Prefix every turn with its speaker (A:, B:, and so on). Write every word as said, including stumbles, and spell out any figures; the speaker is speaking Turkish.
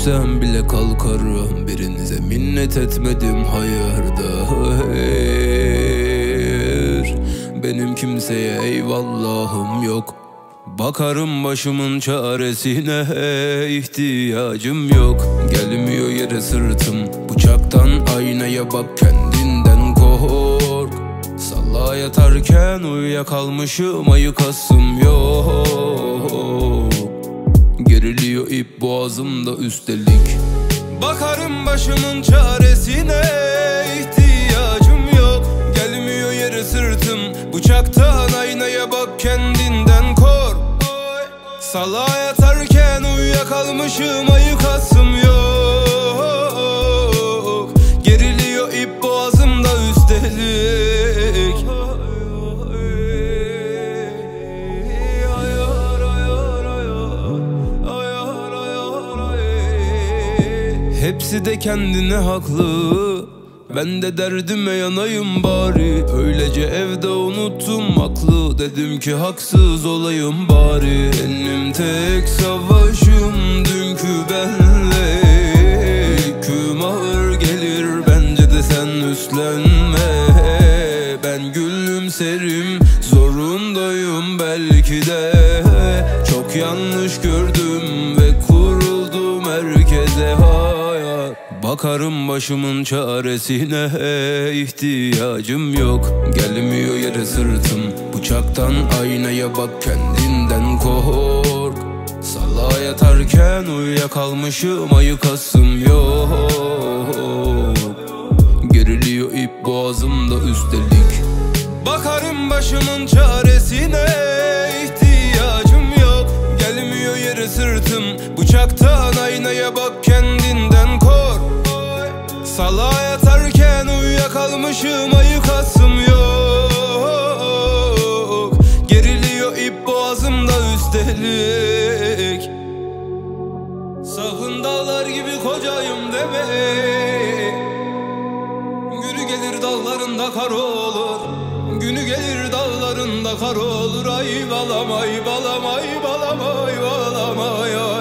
A: düşsem bile kalkarım. Birinize minnet etmedim hayırdır. Benim kimseye eyvallahım yok. Bakarım başımın çaresine, ihtiyacım yok. Gelmiyor yere sırtım, bıçaktan aynaya bak, kendinden kork. Salağa yatarken uyuyakalmışım, ayıkasım yok. Geriliyor ip boğazımda üstelik. Bakarım başımın çaresine, ihtiyacım yok. Gelmiyor yere sırtım, bıçaktan aynaya bak, kendinden kork. Salağa yatarken uyuyakalmışım, ayıkasım yok. Geriliyor ip boğazımda üstelik. Hepsi de kendine haklı, ben de derdime yanayım bari. Öylece evde unuttum aklı, dedim ki haksız olayım bari. Benim tek savaşım dünkü benle. Yüküm ağır gelir, bence de sen üstlenme. Ben gülümserim, zorundayım belki de. Çok yanlış gördüm ve kuruldum herkese hayat. Bakarım başımın çaresine, ihtiyacım yok. Gelmiyor yere sırtım, bıçaktan aynaya bak, kendinden kork. Salağa yatarken uyuyakalmışım, ayıkasım yok. Geriliyor ip boğazımda üstelik. Bakarım başımın çaresine, ihtiyacım yok. Gelmiyor yere sırtım, bıçaktan aynaya bak, kendinden kork. Salağa yatarken uyuyakalmışım, ayıkasım yok. Geriliyor ip boğazımda üstelik. Sakın dağlar gibi kocayım deme. Günü gelir dağlarında kar olur. Günü gelir dağlarında kar olur. Ay balam ay balam ay balam ay balam ay.